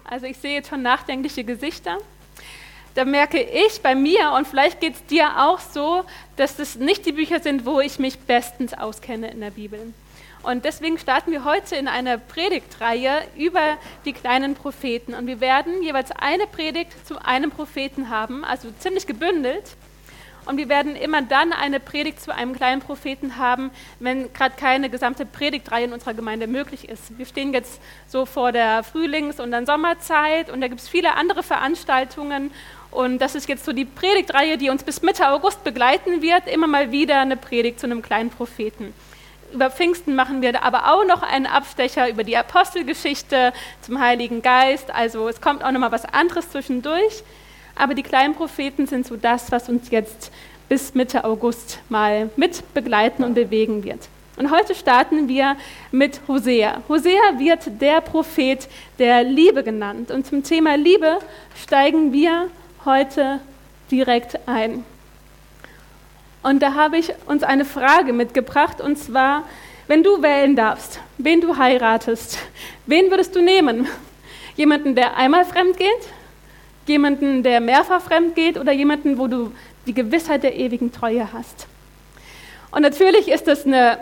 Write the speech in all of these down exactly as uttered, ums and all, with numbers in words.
Also ich sehe jetzt schon nachdenkliche Gesichter. Da merke ich bei mir, und vielleicht geht es dir auch so, dass das nicht die Bücher sind, wo ich mich bestens auskenne in der Bibel. Und deswegen starten wir heute in einer Predigtreihe über die kleinen Propheten. Und wir werden jeweils eine Predigt zu einem Propheten haben, also ziemlich gebündelt. Und wir werden immer dann eine Predigt zu einem kleinen Propheten haben, wenn gerade keine gesamte Predigtreihe in unserer Gemeinde möglich ist. Wir stehen jetzt so vor der Frühlings- und dann Sommerzeit und da gibt es viele andere Veranstaltungen. Und das ist jetzt so die Predigtreihe, die uns bis Mitte August begleiten wird, immer mal wieder eine Predigt zu einem kleinen Propheten. Über Pfingsten machen wir aber auch noch einen Abstecher über die Apostelgeschichte zum Heiligen Geist. Also es kommt auch noch mal was anderes zwischendurch. Aber die kleinen Propheten sind so das, was uns jetzt bis Mitte August mal mit begleiten und bewegen wird. Und heute starten wir mit Hosea. Hosea wird der Prophet der Liebe genannt. Und zum Thema Liebe steigen wir heute direkt ein. Und da habe ich uns eine Frage mitgebracht, und zwar, wenn du wählen darfst, wen du heiratest, wen würdest du nehmen? Jemanden, der einmal fremd geht? Jemanden, der mehrfach fremd geht? Oder jemanden, wo du die Gewissheit der ewigen Treue hast? Und natürlich ist das eine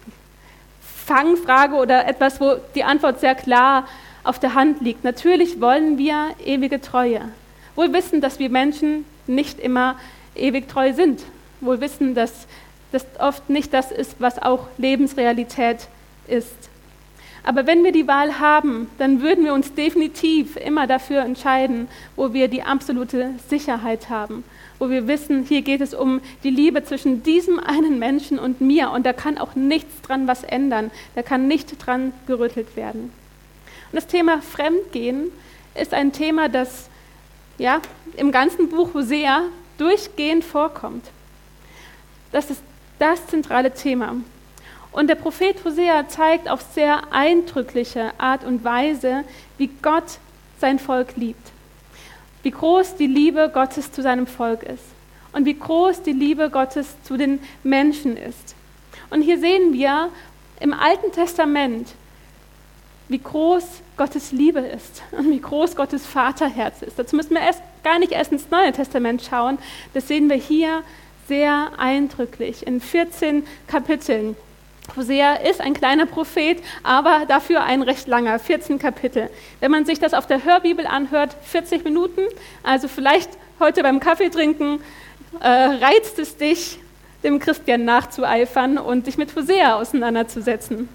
Fangfrage oder etwas, wo die Antwort sehr klar auf der Hand liegt. Natürlich wollen wir ewige Treue. Wohl wissen, dass wir Menschen nicht immer ewig treu sind. Wohl wissen, dass das oft nicht das ist, was auch Lebensrealität ist. Aber wenn wir die Wahl haben, dann würden wir uns definitiv immer dafür entscheiden, wo wir die absolute Sicherheit haben, wo wir wissen, hier geht es um die Liebe zwischen diesem einen Menschen und mir und da kann auch nichts dran was ändern, da kann nicht dran gerüttelt werden. Und das Thema Fremdgehen ist ein Thema, das ja, im ganzen Buch Hosea durchgehend vorkommt. Das ist das zentrale Thema. Und der Prophet Hosea zeigt auf sehr eindrückliche Art und Weise, wie Gott sein Volk liebt. Wie groß die Liebe Gottes zu seinem Volk ist. Und wie groß die Liebe Gottes zu den Menschen ist. Und hier sehen wir im Alten Testament, wie groß Gottes Liebe ist und wie groß Gottes Vaterherz ist. Dazu müssen wir erst gar nicht erst ins Neue Testament schauen. Das sehen wir hier sehr eindrücklich in vierzehn Kapiteln. Hosea ist ein kleiner Prophet, aber dafür ein recht langer, vierzehn Kapitel. Wenn man sich das auf der Hörbibel anhört, vierzig Minuten, also vielleicht heute beim Kaffee trinken, äh, reizt es dich, dem Christian nachzueifern und dich mit Hosea auseinanderzusetzen.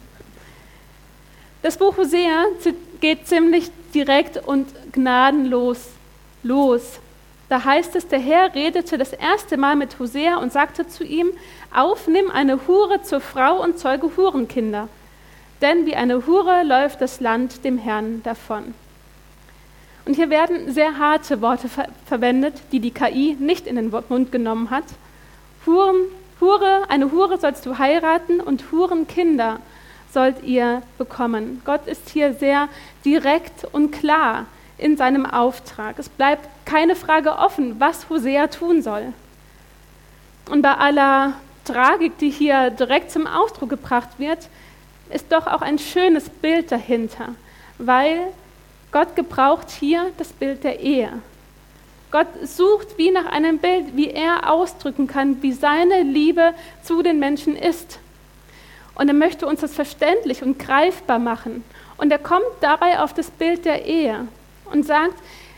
Das Buch Hosea geht ziemlich direkt und gnadenlos los. Da heißt es, der Herr redete das erste Mal mit Hosea und sagte zu ihm, auf, nimm eine Hure zur Frau und zeuge Hurenkinder, denn wie eine Hure läuft das Land dem Herrn davon. Und hier werden sehr harte Worte ver- verwendet, die die K I nicht in den Mund genommen hat. Huren, Hure, eine Hure sollst du heiraten und Hurenkinder sollt ihr bekommen. Gott ist hier sehr direkt und klar in seinem Auftrag. Es bleibt keine Frage offen, was Hosea tun soll. Und bei aller Tragik, die hier direkt zum Ausdruck gebracht wird, ist doch auch ein schönes Bild dahinter, weil Gott gebraucht hier das Bild der Ehe. Gott sucht wie nach einem Bild, wie er ausdrücken kann, wie seine Liebe zu den Menschen ist. Und er möchte uns das verständlich und greifbar machen. Und er kommt dabei auf das Bild der Ehe und sagt,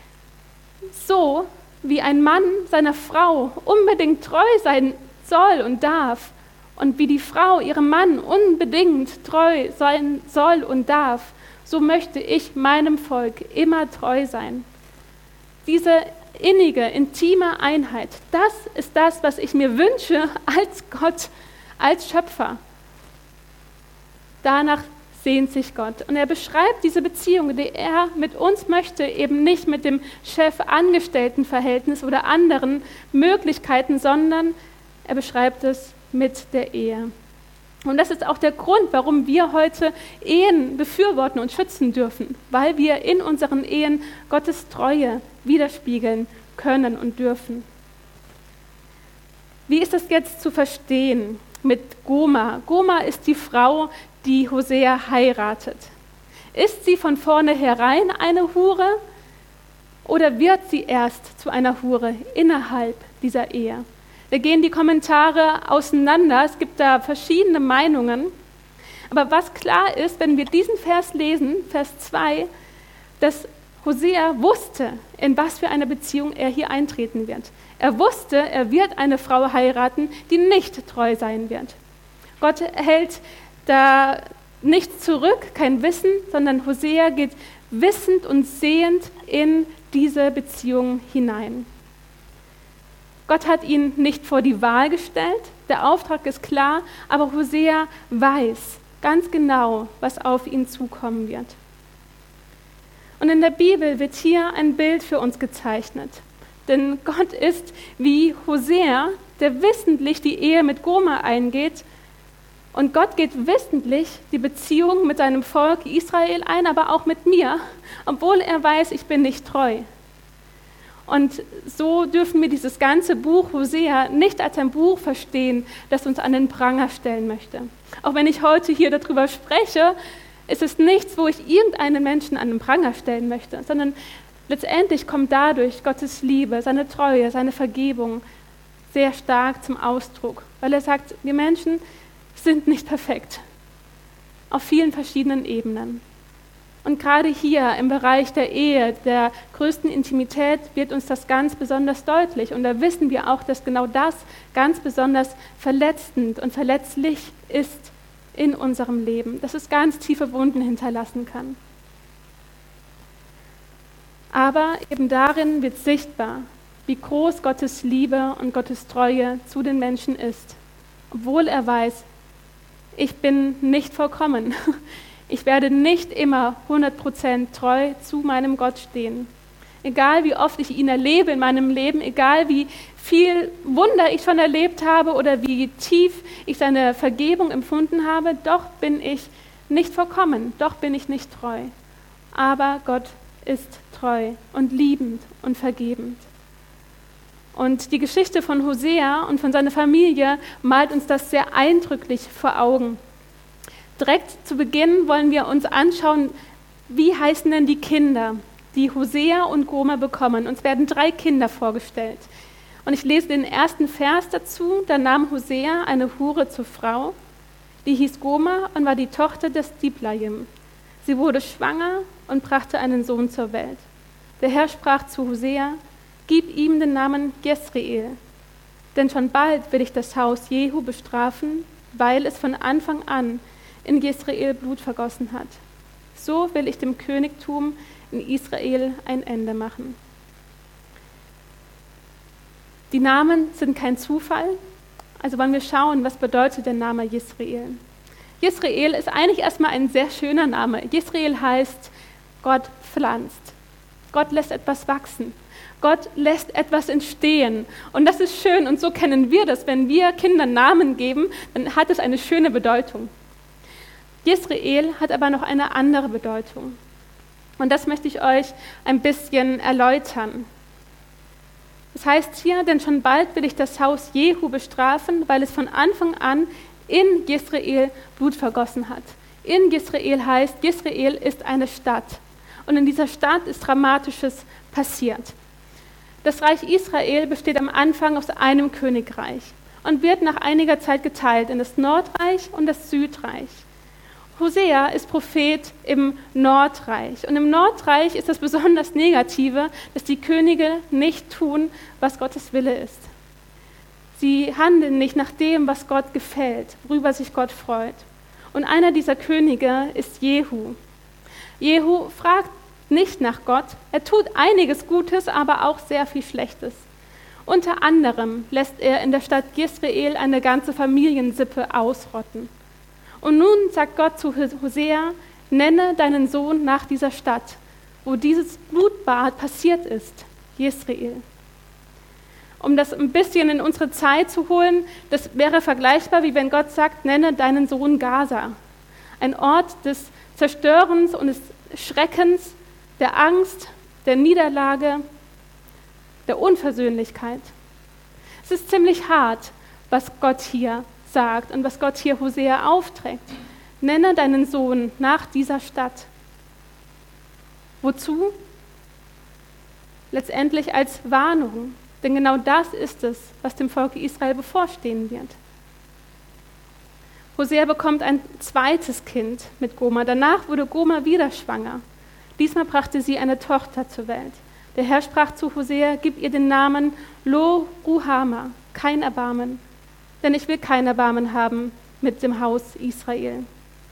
so wie ein Mann seiner Frau unbedingt treu sein soll und darf und wie die Frau ihrem Mann unbedingt treu sein soll und darf, so möchte ich meinem Volk immer treu sein. Diese innige, intime Einheit, das ist das, was ich mir wünsche als Gott, als Schöpfer. Danach sehnt sich Gott. Und er beschreibt diese Beziehung, die er mit uns möchte, eben nicht mit dem Chef-Angestellten-Verhältnis oder anderen Möglichkeiten, sondern er beschreibt es mit der Ehe. Und das ist auch der Grund, warum wir heute Ehen befürworten und schützen dürfen, weil wir in unseren Ehen Gottes Treue widerspiegeln können und dürfen. Wie ist das jetzt zu verstehen mit Gomer? Gomer ist die Frau, die Hosea heiratet. Ist sie von vornherein eine Hure oder wird sie erst zu einer Hure innerhalb dieser Ehe? Da gehen die Kommentare auseinander, es gibt da verschiedene Meinungen. Aber was klar ist, wenn wir diesen Vers lesen, Vers zwei, dass Hosea wusste, in was für eine Beziehung er hier eintreten wird. Er wusste, er wird eine Frau heiraten, die nicht treu sein wird. Gott hält da nichts zurück, kein Wissen, sondern Hosea geht wissend und sehend in diese Beziehung hinein. Gott hat ihn nicht vor die Wahl gestellt, der Auftrag ist klar, aber Hosea weiß ganz genau, was auf ihn zukommen wird. Und in der Bibel wird hier ein Bild für uns gezeichnet. Denn Gott ist wie Hosea, der wissentlich die Ehe mit Gomer eingeht. Und Gott geht wissentlich die Beziehung mit seinem Volk Israel ein, aber auch mit mir, obwohl er weiß, ich bin nicht treu. Und so dürfen wir dieses ganze Buch Hosea nicht als ein Buch verstehen, das uns an den Pranger stellen möchte. Auch wenn ich heute hier darüber spreche, ist es nichts, wo ich irgendeinen Menschen an den Pranger stellen möchte, sondern letztendlich kommt dadurch Gottes Liebe, seine Treue, seine Vergebung sehr stark zum Ausdruck, weil er sagt, wir Menschen sind nicht perfekt, auf vielen verschiedenen Ebenen. Und gerade hier im Bereich der Ehe, der größten Intimität, wird uns das ganz besonders deutlich. Und da wissen wir auch, dass genau das ganz besonders verletzend und verletzlich ist in unserem Leben, dass es ganz tiefe Wunden hinterlassen kann. Aber eben darin wird sichtbar, wie groß Gottes Liebe und Gottes Treue zu den Menschen ist, obwohl er weiß, ich bin nicht vollkommen. Ich werde nicht immer hundert Prozent treu zu meinem Gott stehen. Egal wie oft ich ihn erlebe in meinem Leben, egal wie viel Wunder ich schon erlebt habe oder wie tief ich seine Vergebung empfunden habe, doch bin ich nicht vollkommen, doch bin ich nicht treu. Aber Gott ist treu und liebend und vergebend. Und die Geschichte von Hosea und von seiner Familie malt uns das sehr eindrücklich vor Augen. Direkt zu Beginn wollen wir uns anschauen, wie heißen denn die Kinder, die Hosea und Gomer bekommen. Uns werden drei Kinder vorgestellt. Und ich lese den ersten Vers dazu. Da nahm Hosea eine Hure zur Frau, die hieß Gomer und war die Tochter des Diblaim. Sie wurde schwanger und brachte einen Sohn zur Welt. Der Herr sprach zu Hosea, gib ihm den Namen Jesreel, denn schon bald will ich das Haus Jehu bestrafen, weil es von Anfang an in Jesreel Blut vergossen hat. So will ich dem Königtum in Israel ein Ende machen. Die Namen sind kein Zufall, also wollen wir schauen, was bedeutet der Name Jesreel. Jesreel ist eigentlich erstmal ein sehr schöner Name. Jesreel heißt, Gott pflanzt. Gott lässt etwas wachsen. Gott lässt etwas entstehen. Und das ist schön und so kennen wir das. Wenn wir Kindern Namen geben, dann hat es eine schöne Bedeutung. Jesreel hat aber noch eine andere Bedeutung. Und das möchte ich euch ein bisschen erläutern. Das heißt hier, denn schon bald will ich das Haus Jehu bestrafen, weil es von Anfang an in Jesreel Blut vergossen hat. In Jesreel heißt, Jesreel ist eine Stadt. Und in dieser Stadt ist Dramatisches passiert. Das Reich Israel besteht am Anfang aus einem Königreich und wird nach einiger Zeit geteilt in das Nordreich und das Südreich. Hosea ist Prophet im Nordreich. Und im Nordreich ist das besonders Negative, dass die Könige nicht tun, was Gottes Wille ist. Sie handeln nicht nach dem, was Gott gefällt, worüber sich Gott freut. Und einer dieser Könige ist Jehu. Jehu fragt nicht nach Gott. Er tut einiges Gutes, aber auch sehr viel Schlechtes. Unter anderem lässt er in der Stadt Jesreel eine ganze Familiensippe ausrotten. Und nun sagt Gott zu Hosea, nenne deinen Sohn nach dieser Stadt, wo dieses Blutbad passiert ist, Jesreel. Um das ein bisschen in unsere Zeit zu holen, das wäre vergleichbar, wie wenn Gott sagt, nenne deinen Sohn Gaza. Ein Ort des Zerstörens und des Schreckens, der Angst, der Niederlage, der Unversöhnlichkeit. Es ist ziemlich hart, was Gott hier sagt und was Gott hier Hosea aufträgt. Nenne deinen Sohn nach dieser Stadt. Wozu? Letztendlich als Warnung. Denn genau das ist es, was dem Volk Israel bevorstehen wird. Hosea bekommt ein zweites Kind mit Gomer. Danach wurde Gomer wieder schwanger. Diesmal brachte sie eine Tochter zur Welt. Der Herr sprach zu Hosea, gib ihr den Namen Lo-Ruhama, kein Erbarmen. Denn ich will kein Erbarmen haben mit dem Haus Israel.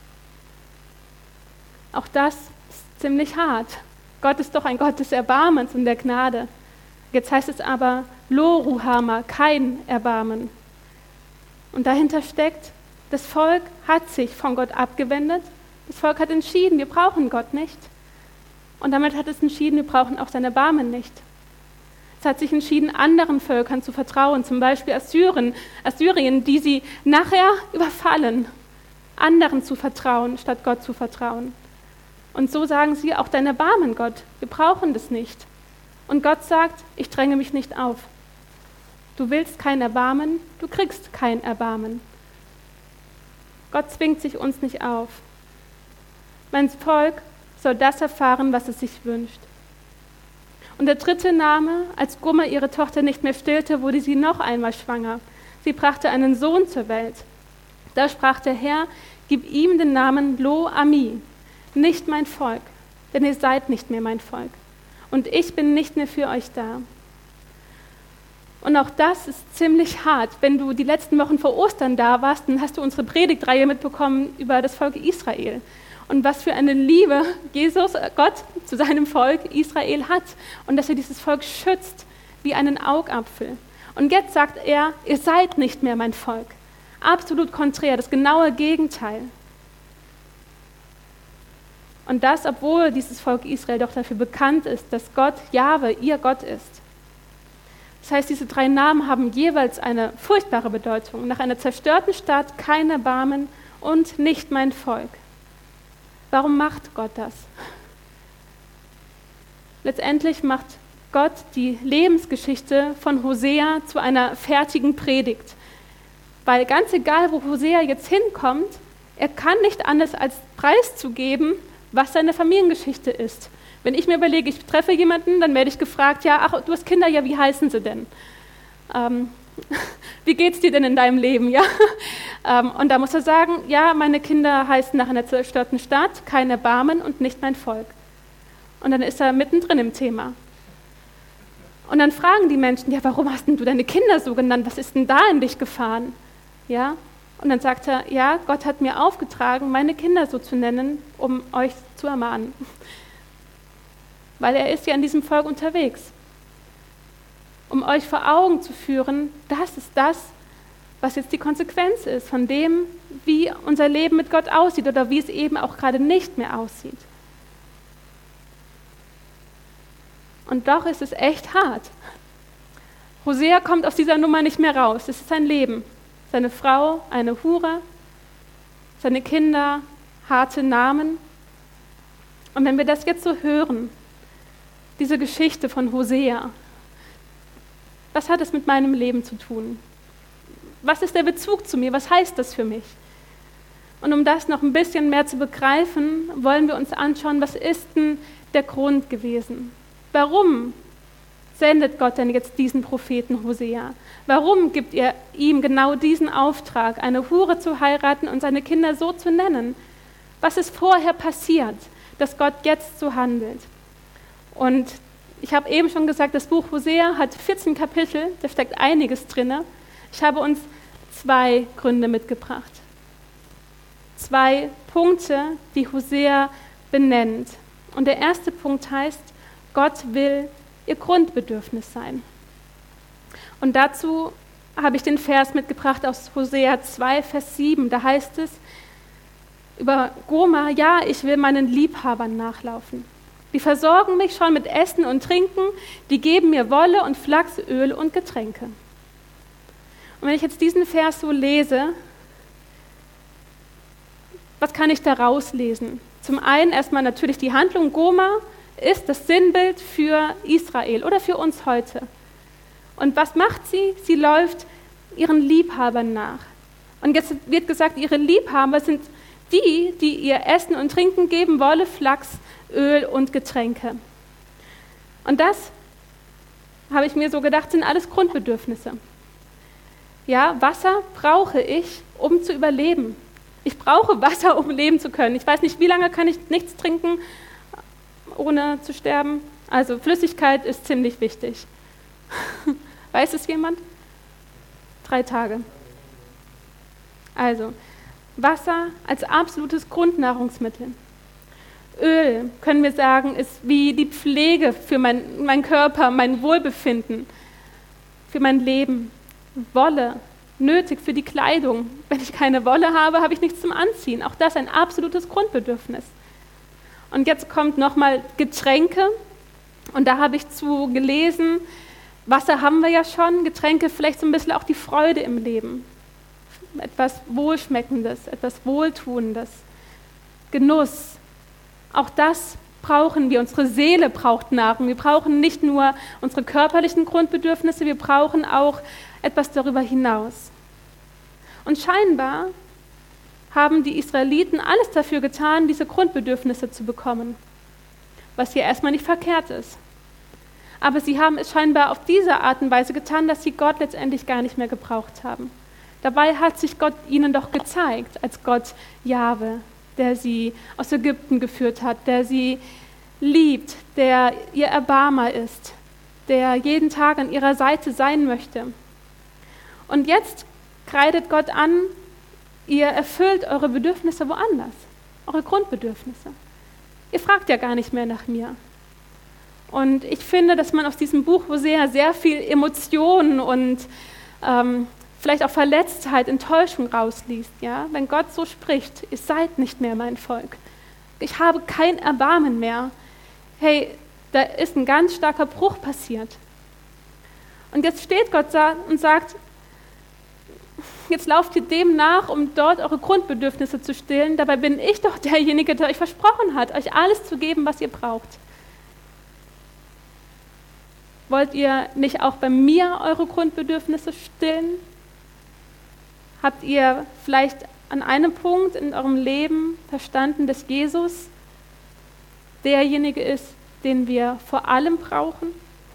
Auch das ist ziemlich hart. Gott ist doch ein Gott des Erbarmens und der Gnade. Jetzt heißt es aber Lo-Ruhama, kein Erbarmen. Und dahinter steckt, das Volk hat sich von Gott abgewendet. Das Volk hat entschieden, wir brauchen Gott nicht. Und damit hat es entschieden, wir brauchen auch sein Erbarmen nicht. Es hat sich entschieden, anderen Völkern zu vertrauen, zum Beispiel Assyrien, Assyrien, die sie nachher überfallen, anderen zu vertrauen, statt Gott zu vertrauen. Und so sagen sie, auch dein Erbarmen, Gott, wir brauchen das nicht. Und Gott sagt, ich dränge mich nicht auf. Du willst kein Erbarmen, du kriegst kein Erbarmen. Gott zwingt sich uns nicht auf. Mein Volk soll das erfahren, was es sich wünscht. Und der dritte Name, als Gomer ihre Tochter nicht mehr stillte, wurde sie noch einmal schwanger. Sie brachte einen Sohn zur Welt. Da sprach der Herr, gib ihm den Namen Lo-Ami, nicht mein Volk, denn ihr seid nicht mehr mein Volk. Und ich bin nicht mehr für euch da. Und auch das ist ziemlich hart. Wenn du die letzten Wochen vor Ostern da warst, dann hast du unsere Predigtreihe mitbekommen über das Volk Israel. Und was für eine Liebe Jesus, Gott, zu seinem Volk Israel hat. Und dass er dieses Volk schützt wie einen Augapfel. Und jetzt sagt er, ihr seid nicht mehr mein Volk. Absolut konträr, das genaue Gegenteil. Und das, obwohl dieses Volk Israel doch dafür bekannt ist, dass Gott, Jahwe, ihr Gott ist. Das heißt, diese drei Namen haben jeweils eine furchtbare Bedeutung. Nach einer zerstörten Stadt kein Erbarmen und nicht mein Volk. Warum macht Gott das? Letztendlich macht Gott die Lebensgeschichte von Hosea zu einer fertigen Predigt. Weil ganz egal, wo Hosea jetzt hinkommt, er kann nicht anders als preiszugeben, was seine Familiengeschichte ist. Wenn ich mir überlege, ich treffe jemanden, dann werde ich gefragt, ja, ach, du hast Kinder, ja, wie heißen sie denn? Ähm, wie geht's dir denn in deinem Leben? Ja? Ähm, und da muss er sagen, ja, meine Kinder heißen nach einer zerstörten Stadt, kein Erbarmen und nicht mein Volk. Und dann ist er mittendrin im Thema. Und dann fragen die Menschen, ja, warum hast denn du deine Kinder so genannt? Was ist denn da in dich gefahren? Ja? Und dann sagt er, ja, Gott hat mir aufgetragen, meine Kinder so zu nennen, um euch zu ermahnen. Weil er ist ja in diesem Volk unterwegs. Um euch vor Augen zu führen, das ist das, was jetzt die Konsequenz ist von dem, wie unser Leben mit Gott aussieht oder wie es eben auch gerade nicht mehr aussieht. Und doch ist es echt hart. Hosea kommt aus dieser Nummer nicht mehr raus. Es ist sein Leben. Seine Frau, eine Hure, seine Kinder, harte Namen. Und wenn wir das jetzt so hören, diese Geschichte von Hosea, was hat es mit meinem Leben zu tun? Was ist der Bezug zu mir? Was heißt das für mich? Und um das noch ein bisschen mehr zu begreifen, wollen wir uns anschauen, was ist denn der Grund gewesen? Warum sendet Gott denn jetzt diesen Propheten Hosea? Warum gibt er ihm genau diesen Auftrag, eine Hure zu heiraten und seine Kinder so zu nennen? Was ist vorher passiert, dass Gott jetzt so handelt? Und ich habe eben schon gesagt, das Buch Hosea hat vierzehn Kapitel, da steckt einiges drin. Ich habe uns zwei Gründe mitgebracht. Zwei Punkte, die Hosea benennt. Und der erste Punkt heißt, Gott will ihr Grundbedürfnis sein. Und dazu habe ich den Vers mitgebracht aus Hosea zwei, Vers sieben. Da heißt es über Gomer, ja, ich will meinen Liebhabern nachlaufen. Die versorgen mich schon mit Essen und Trinken, die geben mir Wolle und Flachs, Öl und Getränke. Und wenn ich jetzt diesen Vers so lese, was kann ich da rauslesen? Zum einen erstmal natürlich die Handlung. Gomer ist das Sinnbild für Israel oder für uns heute. Und was macht sie? Sie läuft ihren Liebhabern nach. Und jetzt wird gesagt, ihre Liebhaber sind die, die ihr Essen und Trinken geben, Wolle, Flachs, Öl und Getränke. Und das, habe ich mir so gedacht, sind alles Grundbedürfnisse. Ja, Wasser brauche ich, um zu überleben. Ich brauche Wasser, um leben zu können. Ich weiß nicht, wie lange kann ich nichts trinken, ohne zu sterben. Also Flüssigkeit ist ziemlich wichtig. Weiß es jemand? Drei Tage. Also Wasser als absolutes Grundnahrungsmittel. Öl, können wir sagen, ist wie die Pflege für mein, mein Körper, mein Wohlbefinden, für mein Leben. Wolle, nötig für die Kleidung. Wenn ich keine Wolle habe, habe ich nichts zum Anziehen. Auch das ein absolutes Grundbedürfnis. Und jetzt kommt nochmal Getränke. Und da habe ich zu gelesen, Wasser haben wir ja schon, Getränke vielleicht so ein bisschen auch die Freude im Leben. Etwas Wohlschmeckendes, etwas Wohltuendes. Genuss. Auch das brauchen wir. Unsere Seele braucht Nahrung. Wir brauchen nicht nur unsere körperlichen Grundbedürfnisse, wir brauchen auch etwas darüber hinaus. Und scheinbar haben die Israeliten alles dafür getan, diese Grundbedürfnisse zu bekommen, was hier erstmal nicht verkehrt ist. Aber sie haben es scheinbar auf diese Art und Weise getan, dass sie Gott letztendlich gar nicht mehr gebraucht haben. Dabei hat sich Gott ihnen doch gezeigt, als Gott Jahwe, der sie aus Ägypten geführt hat, der sie liebt, der ihr Erbarmer ist, der jeden Tag an ihrer Seite sein möchte. Und jetzt kreidet Gott an, ihr erfüllt eure Bedürfnisse woanders, eure Grundbedürfnisse. Ihr fragt ja gar nicht mehr nach mir. Und ich finde, dass man aus diesem Buch Hosea sehr viel Emotionen und ähm, vielleicht auch Verletztheit, Enttäuschung rausliest. Ja? Wenn Gott so spricht, ihr seid nicht mehr mein Volk. Ich habe kein Erbarmen mehr. Hey, da ist ein ganz starker Bruch passiert. Und jetzt steht Gott und sagt, jetzt lauft ihr dem nach, um dort eure Grundbedürfnisse zu stillen. Dabei bin ich doch derjenige, der euch versprochen hat, euch alles zu geben, was ihr braucht. Wollt ihr nicht auch bei mir eure Grundbedürfnisse stillen? Habt ihr vielleicht an einem Punkt in eurem Leben verstanden, dass Jesus derjenige ist, den wir vor allem brauchen?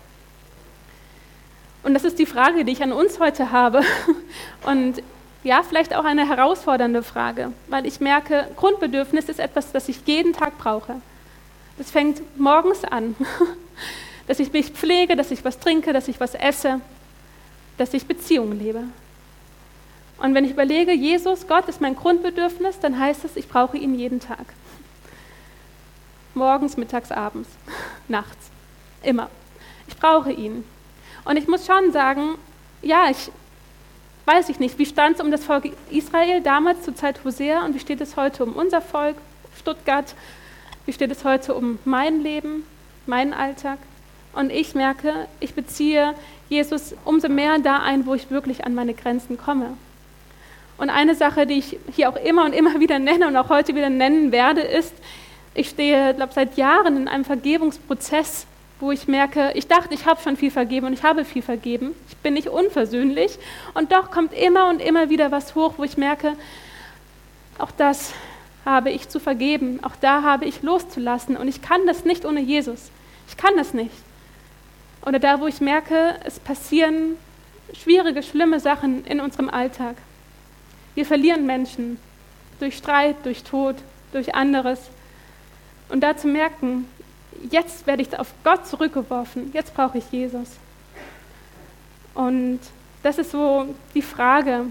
Und das ist die Frage, die ich an uns heute habe. Und ja, vielleicht auch eine herausfordernde Frage, weil ich merke, Grundbedürfnis ist etwas, das ich jeden Tag brauche. Das fängt morgens an, dass ich mich pflege, dass ich was trinke, dass ich was esse, dass ich Beziehungen lebe. Und wenn ich überlege, Jesus, Gott ist mein Grundbedürfnis, dann heißt es, ich brauche ihn jeden Tag. Morgens, mittags, abends, nachts, immer. Ich brauche ihn. Und ich muss schon sagen, ja, ich weiß ich nicht, wie stand es um das Volk Israel damals zur Zeit Hosea und wie steht es heute um unser Volk, Stuttgart, wie steht es heute um mein Leben, meinen Alltag? Und ich merke, ich beziehe Jesus umso mehr da ein, wo ich wirklich an meine Grenzen komme. Und eine Sache, die ich hier auch immer und immer wieder nenne und auch heute wieder nennen werde, ist, ich stehe, glaube ich, seit Jahren in einem Vergebungsprozess, wo ich merke, ich dachte, ich habe schon viel vergeben und ich habe viel vergeben. Ich bin nicht unversöhnlich und doch kommt immer und immer wieder was hoch, wo ich merke, auch das habe ich zu vergeben, auch da habe ich loszulassen und ich kann das nicht ohne Jesus. Ich kann das nicht. Oder da, wo ich merke, es passieren schwierige, schlimme Sachen in unserem Alltag. Wir verlieren Menschen durch Streit, durch Tod, durch anderes. Und da zu merken, jetzt werde ich auf Gott zurückgeworfen, jetzt brauche ich Jesus. Und das ist so die Frage,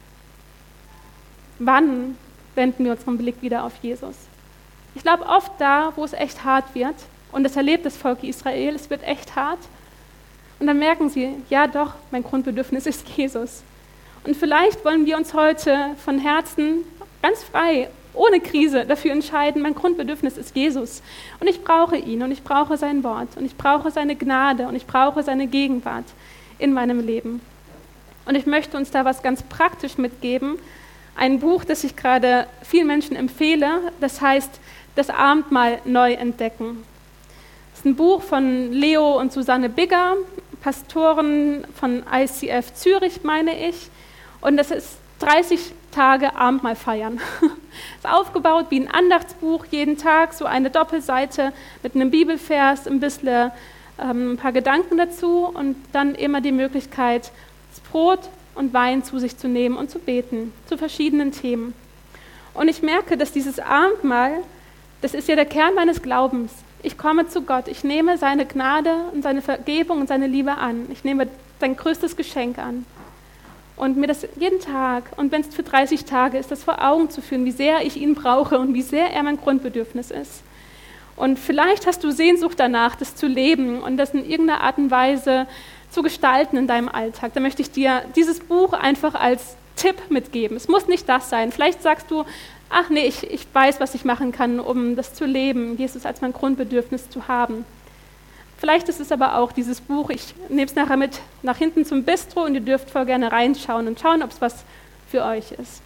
wann wenden wir unseren Blick wieder auf Jesus? Ich glaube, oft da, wo es echt hart wird, und das erlebt das Volk Israel, es wird echt hart, und dann merken sie, ja doch, mein Grundbedürfnis ist Jesus. Und vielleicht wollen wir uns heute von Herzen ganz frei, ohne Krise dafür entscheiden, mein Grundbedürfnis ist Jesus. Und ich brauche ihn und ich brauche sein Wort und ich brauche seine Gnade und ich brauche seine Gegenwart in meinem Leben. Und ich möchte uns da was ganz praktisch mitgeben. Ein Buch, das ich gerade vielen Menschen empfehle, das heißt Das Abendmahl neu entdecken. Das ist ein Buch von Leo und Susanne Bigger, Pastoren von I C F Zürich, meine ich. Und das ist dreißig Tage Abendmahl feiern. Ist aufgebaut wie ein Andachtsbuch, jeden Tag so eine Doppelseite mit einem Bibelvers, ein bisschen ähm, ein paar Gedanken dazu und dann immer die Möglichkeit, das Brot und Wein zu sich zu nehmen und zu beten, zu verschiedenen Themen. Und ich merke, dass dieses Abendmahl, das ist ja der Kern meines Glaubens. Ich komme zu Gott, ich nehme seine Gnade und seine Vergebung und seine Liebe an. Ich nehme sein größtes Geschenk an. Und mir das jeden Tag, und wenn es für dreißig Tage ist, das vor Augen zu führen, wie sehr ich ihn brauche und wie sehr er mein Grundbedürfnis ist. Und vielleicht hast du Sehnsucht danach, das zu leben und das in irgendeiner Art und Weise zu gestalten in deinem Alltag. Da möchte ich dir dieses Buch einfach als Tipp mitgeben. Es muss nicht das sein. Vielleicht sagst du, ach nee, ich, ich weiß, was ich machen kann, um das zu leben, Jesus als mein Grundbedürfnis zu haben. Vielleicht ist es aber auch dieses Buch, ich nehme es nachher mit nach hinten zum Bistro und ihr dürft voll gerne reinschauen und schauen, ob es was für euch ist.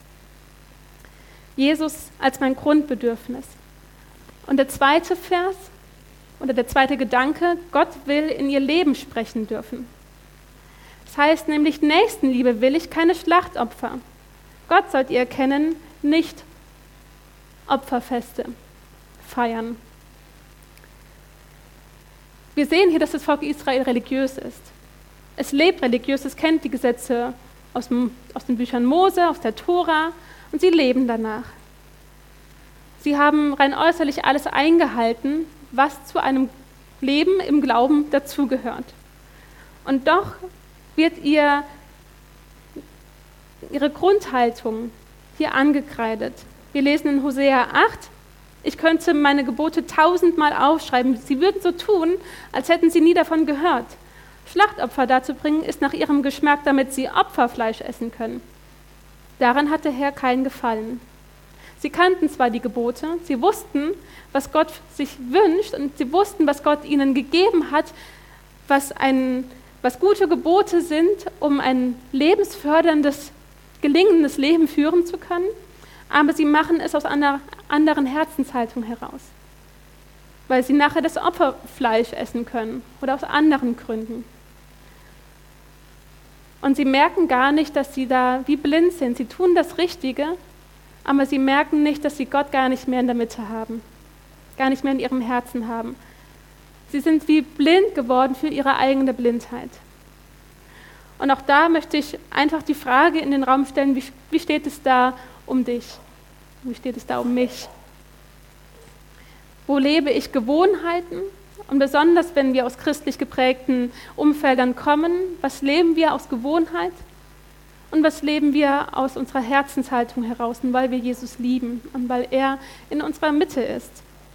Jesus als mein Grundbedürfnis. Und der zweite Vers oder der zweite Gedanke, Gott will in ihr Leben sprechen dürfen. Das heißt nämlich, Nächstenliebe will ich, keine Schlachtopfer. Gott sollt ihr erkennen, nicht Opferfeste feiern. Wir sehen hier, dass das Volk Israel religiös ist. Es lebt religiös, es kennt die Gesetze aus, dem, aus den Büchern Mose, aus der Tora und sie leben danach. Sie haben rein äußerlich alles eingehalten, was zu einem Leben im Glauben dazugehört. Und doch wird ihr, ihre Grundhaltung hier angekreidet. Wir lesen in Hosea acht, ich könnte meine Gebote tausendmal aufschreiben. Sie würden so tun, als hätten sie nie davon gehört. Schlachtopfer darzubringen, ist nach ihrem Geschmack, damit sie Opferfleisch essen können. Daran hat der Herr keinen Gefallen. Sie kannten zwar die Gebote, sie wussten, was Gott sich wünscht und sie wussten, was Gott ihnen gegeben hat, was, ein, was gute Gebote sind, um ein lebensförderndes, gelingendes Leben führen zu können. Aber sie machen es aus einer anderen Herzenshaltung heraus, weil sie nachher das Opferfleisch essen können oder aus anderen Gründen. Und sie merken gar nicht, dass sie da wie blind sind. Sie tun das Richtige, aber sie merken nicht, dass sie Gott gar nicht mehr in der Mitte haben, gar nicht mehr in ihrem Herzen haben. Sie sind wie blind geworden für ihre eigene Blindheit. Und auch da möchte ich einfach die Frage in den Raum stellen, wie, wie steht es da um dich? Wie steht es da um mich? Wo lebe ich Gewohnheiten? Und besonders, wenn wir aus christlich geprägten Umfeldern kommen, was leben wir aus Gewohnheit? Und was leben wir aus unserer Herzenshaltung heraus, und weil wir Jesus lieben und weil er in unserer Mitte ist?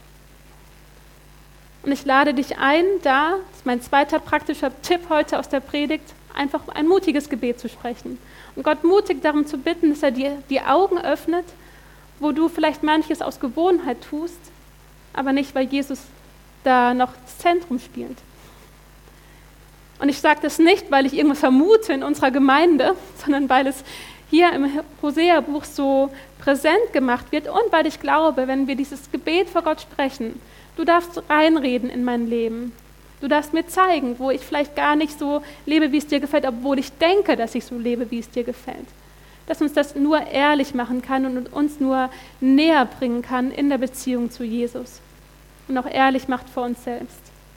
Und ich lade dich ein, da, das ist mein zweiter praktischer Tipp heute aus der Predigt, einfach ein mutiges Gebet zu sprechen. Und Gott mutig darum zu bitten, dass er dir die Augen öffnet, wo du vielleicht manches aus Gewohnheit tust, aber nicht, weil Jesus da noch das Zentrum spielt. Und ich sage das nicht, weil ich irgendwas vermute in unserer Gemeinde, sondern weil es hier im Hosea-Buch so präsent gemacht wird und weil ich glaube, wenn wir dieses Gebet vor Gott sprechen, du darfst reinreden in mein Leben. Du darfst mir zeigen, wo ich vielleicht gar nicht so lebe, wie es dir gefällt, obwohl ich denke, dass ich so lebe, wie es dir gefällt. Dass uns das nur ehrlich machen kann und uns nur näher bringen kann in der Beziehung zu Jesus. Und auch ehrlich macht vor uns selbst.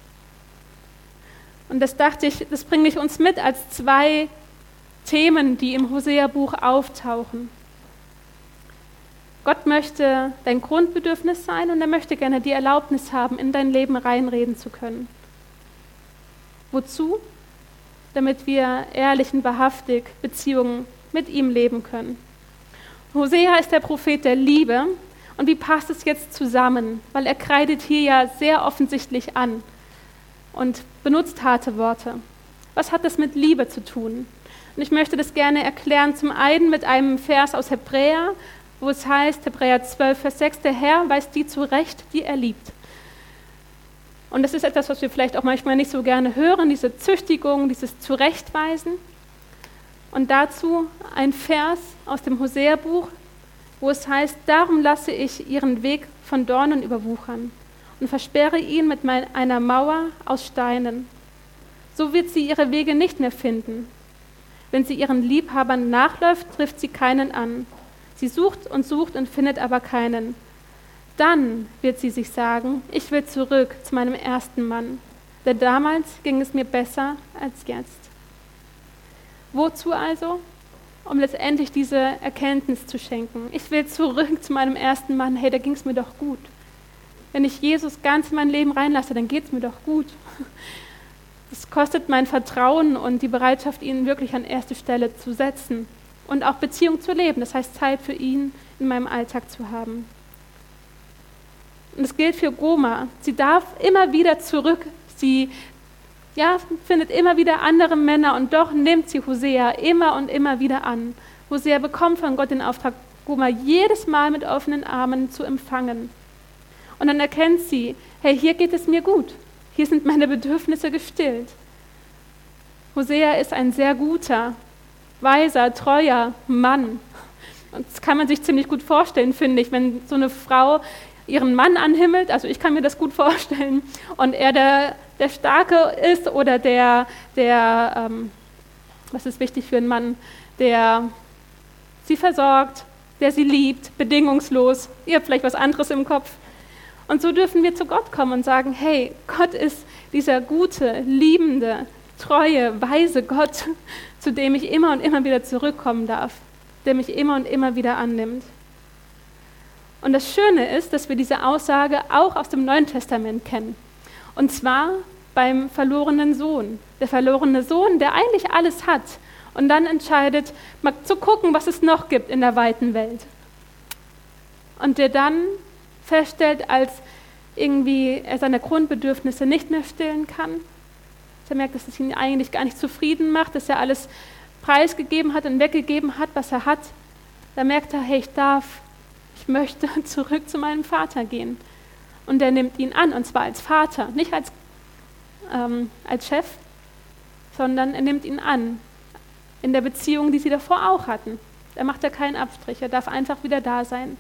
Und das dachte ich, das bringe ich uns mit als zwei Themen, die im Hosea-Buch auftauchen. Gott möchte dein Grundbedürfnis sein und er möchte gerne die Erlaubnis haben, in dein Leben reinreden zu können. Wozu? Damit wir ehrlich und wahrhaftig Beziehungen mit ihm leben können. Hosea ist der Prophet der Liebe. Und wie passt es jetzt zusammen? Weil er kreidet hier ja sehr offensichtlich an und benutzt harte Worte. Was hat das mit Liebe zu tun? Und ich möchte das gerne erklären, zum einen mit einem Vers aus Hebräer, wo es heißt, Hebräer zwölf, Vers sechs, der Herr weist die zurecht, die er liebt. Und das ist etwas, was wir vielleicht auch manchmal nicht so gerne hören, diese Züchtigung, dieses Zurechtweisen. Und dazu ein Vers aus dem Hosea-Buch, wo es heißt, darum lasse ich ihren Weg von Dornen überwuchern und versperre ihn mit einer Mauer aus Steinen. So wird sie ihre Wege nicht mehr finden. Wenn sie ihren Liebhabern nachläuft, trifft sie keinen an. Sie sucht und sucht und findet aber keinen. Dann wird sie sich sagen, ich will zurück zu meinem ersten Mann, denn damals ging es mir besser als jetzt. Wozu also? Um letztendlich diese Erkenntnis zu schenken. Ich will zurück zu meinem ersten Mann. Hey, da ging es mir doch gut. Wenn ich Jesus ganz in mein Leben reinlasse, dann geht es mir doch gut. Das kostet mein Vertrauen und die Bereitschaft, ihn wirklich an erste Stelle zu setzen und auch Beziehung zu leben. Das heißt, Zeit für ihn in meinem Alltag zu haben. Und das gilt für Gomer. Sie darf immer wieder zurück. Sie ja, findet immer wieder andere Männer und doch nimmt sie Hosea immer und immer wieder an. Hosea bekommt von Gott den Auftrag, Gomer jedes Mal mit offenen Armen zu empfangen. Und dann erkennt sie, hey, hier geht es mir gut. Hier sind meine Bedürfnisse gestillt. Hosea ist ein sehr guter, weiser, treuer Mann. Und das kann man sich ziemlich gut vorstellen, finde ich, wenn so eine Frau ihren Mann anhimmelt, also ich kann mir das gut vorstellen, und er der, der Starke ist oder der, der ähm, was ist wichtig für einen Mann, der sie versorgt, der sie liebt, bedingungslos. Ihr habt vielleicht was anderes im Kopf. Und so dürfen wir zu Gott kommen und sagen, hey, Gott ist dieser gute, liebende, treue, weise Gott, zu dem ich immer und immer wieder zurückkommen darf, der mich immer und immer wieder annimmt. Und das Schöne ist, dass wir diese Aussage auch aus dem Neuen Testament kennen. Und zwar beim verlorenen Sohn. Der verlorene Sohn, der eigentlich alles hat und dann entscheidet, mal zu gucken, was es noch gibt in der weiten Welt. Und der dann feststellt, als irgendwie er seine Grundbedürfnisse nicht mehr stillen kann, dass er merkt, dass es ihn eigentlich gar nicht zufrieden macht, dass er alles preisgegeben hat und weggegeben hat, was er hat. Da merkt er, hey, ich darf Ich möchte zurück zu meinem Vater gehen. Und er nimmt ihn an, und zwar als Vater, nicht als, ähm, als Chef, sondern er nimmt ihn an, in der Beziehung, die sie davor auch hatten. Da macht er keinen Abstrich, er darf einfach wieder da sein.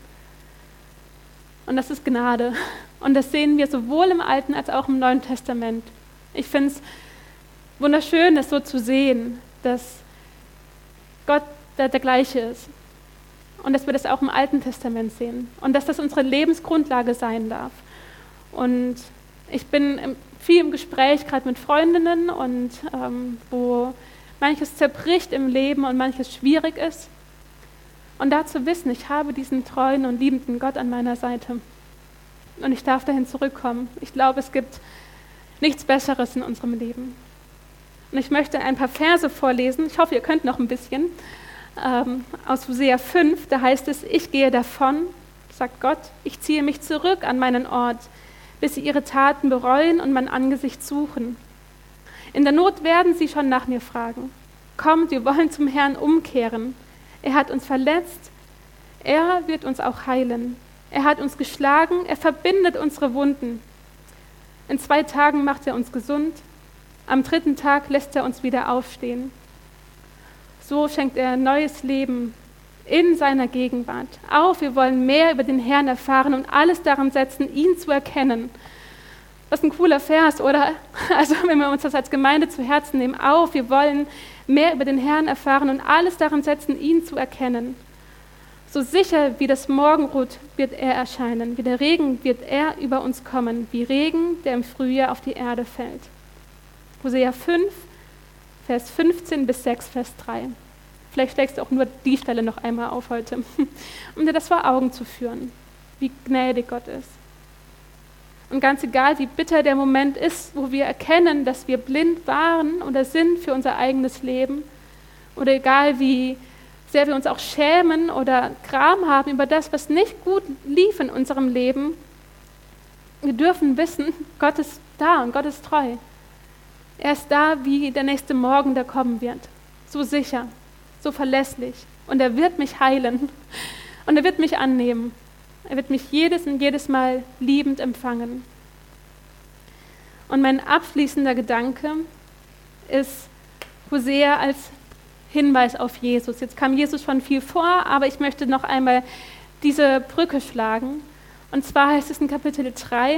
Und das ist Gnade. Und das sehen wir sowohl im Alten als auch im Neuen Testament. Ich finde es wunderschön, das so zu sehen, dass Gott der, der Gleiche ist. Und dass wir das auch im Alten Testament sehen. Und dass das unsere Lebensgrundlage sein darf. Und ich bin viel im Gespräch, gerade mit Freundinnen, und ähm, wo manches zerbricht im Leben und manches schwierig ist. Und da zu wissen, ich habe diesen treuen und liebenden Gott an meiner Seite. Und ich darf dahin zurückkommen. Ich glaube, es gibt nichts Besseres in unserem Leben. Und ich möchte ein paar Verse vorlesen. Ich hoffe, ihr könnt noch ein bisschen. Ähm, aus Hosea fünf, da heißt es, ich gehe davon, sagt Gott, ich ziehe mich zurück an meinen Ort, bis sie ihre Taten bereuen und mein Angesicht suchen. In der Not werden sie schon nach mir fragen. Kommt, wir wollen zum Herrn umkehren. Er hat uns verletzt, er wird uns auch heilen. Er hat uns geschlagen, er verbindet unsere Wunden. In zwei Tagen macht er uns gesund, am dritten Tag lässt er uns wieder aufstehen. So schenkt er neues Leben in seiner Gegenwart. Auf, wir wollen mehr über den Herrn erfahren und alles daran setzen, ihn zu erkennen. Was ein cooler Vers, oder? Also wenn wir uns das als Gemeinde zu Herzen nehmen. Auf, wir wollen mehr über den Herrn erfahren und alles daran setzen, ihn zu erkennen. So sicher wie das Morgenrot wird er erscheinen, wie der Regen wird er über uns kommen, wie Regen, der im Frühjahr auf die Erde fällt. Hosea fünf, Vers fünfzehn bis sechs, Vers drei. Vielleicht schlägst du auch nur die Stelle noch einmal auf heute, um dir das vor Augen zu führen, wie gnädig Gott ist. Und ganz egal, wie bitter der Moment ist, wo wir erkennen, dass wir blind waren oder sind für unser eigenes Leben, oder egal, wie sehr wir uns auch schämen oder Gram haben über das, was nicht gut lief in unserem Leben, wir dürfen wissen, Gott ist da und Gott ist treu. Er ist da, wie der nächste Morgen, der kommen wird. So sicher, so verlässlich. Und er wird mich heilen. Und er wird mich annehmen. Er wird mich jedes und jedes Mal liebend empfangen. Und mein abschließender Gedanke ist Hosea als Hinweis auf Jesus. Jetzt kam Jesus schon viel vor, aber ich möchte noch einmal diese Brücke schlagen. Und zwar heißt es in Kapitel drei,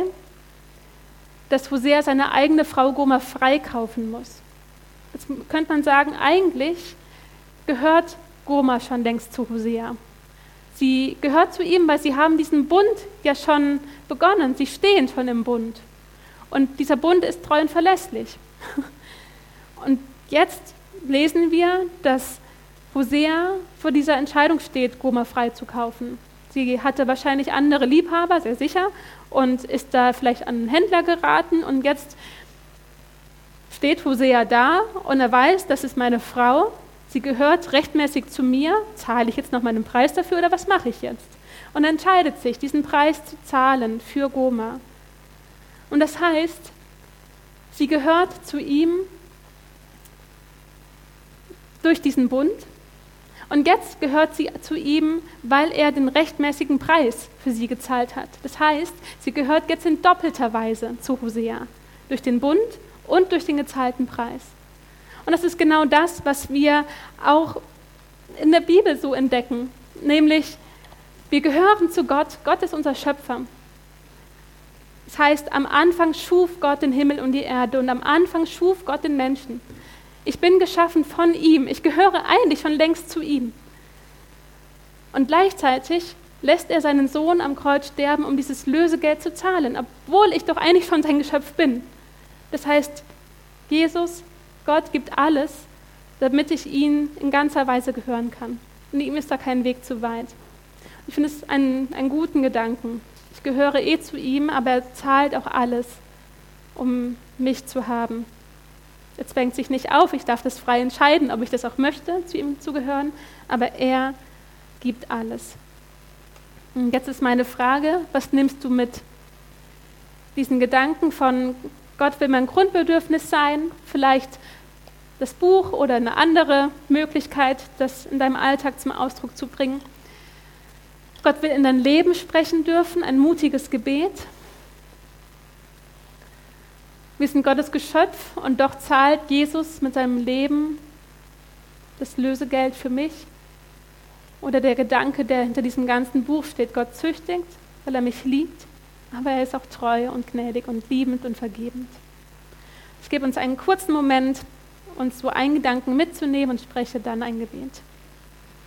dass Hosea seine eigene Frau Gomer freikaufen muss. Jetzt könnte man sagen, eigentlich gehört Gomer schon längst zu Hosea. Sie gehört zu ihm, weil sie haben diesen Bund ja schon begonnen. Sie stehen schon im Bund. Und dieser Bund ist treu und verlässlich. Und jetzt lesen wir, dass Hosea vor dieser Entscheidung steht, Gomer freizukaufen. Sie hatte wahrscheinlich andere Liebhaber, sehr sicher, und ist da vielleicht an einen Händler geraten. Und jetzt steht Hosea da und er weiß, das ist meine Frau, sie gehört rechtmäßig zu mir, zahle ich jetzt noch meinen Preis dafür oder was mache ich jetzt? Und er entscheidet sich, diesen Preis zu zahlen für Gomer. Und das heißt, sie gehört zu ihm durch diesen Bund und jetzt gehört sie zu ihm, weil er den rechtmäßigen Preis für sie gezahlt hat. Das heißt, sie gehört jetzt in doppelter Weise zu Hosea, durch den Bund und durch den gezahlten Preis. Und das ist genau das, was wir auch in der Bibel so entdecken, nämlich wir gehören zu Gott, Gott ist unser Schöpfer. Das heißt, am Anfang schuf Gott den Himmel und die Erde und am Anfang schuf Gott den Menschen. Ich bin geschaffen von ihm, ich gehöre eigentlich schon längst zu ihm. Und gleichzeitig lässt er seinen Sohn am Kreuz sterben, um dieses Lösegeld zu zahlen, obwohl ich doch eigentlich schon sein Geschöpf bin. Das heißt, Jesus, Gott gibt alles, damit ich ihm in ganzer Weise gehören kann. Und ihm ist da kein Weg zu weit. Ich finde es einen, einen guten Gedanken. Ich gehöre eh zu ihm, aber er zahlt auch alles, um mich zu haben. Er zwängt sich nicht auf, ich darf das frei entscheiden, ob ich das auch möchte, zu ihm zu gehören, aber er gibt alles. Und jetzt ist meine Frage, was nimmst du mit? Diesen Gedanken von Gott will mein Grundbedürfnis sein, vielleicht das Buch oder eine andere Möglichkeit, das in deinem Alltag zum Ausdruck zu bringen. Gott will in dein Leben sprechen dürfen, ein mutiges Gebet. Wir sind Gottes Geschöpf und doch zahlt Jesus mit seinem Leben das Lösegeld für mich. Oder der Gedanke, der hinter diesem ganzen Buch steht, Gott züchtigt, weil er mich liebt, aber er ist auch treu und gnädig und liebend und vergebend. Ich gebe uns einen kurzen Moment, uns so einen Gedanken mitzunehmen und spreche dann ein Gebet.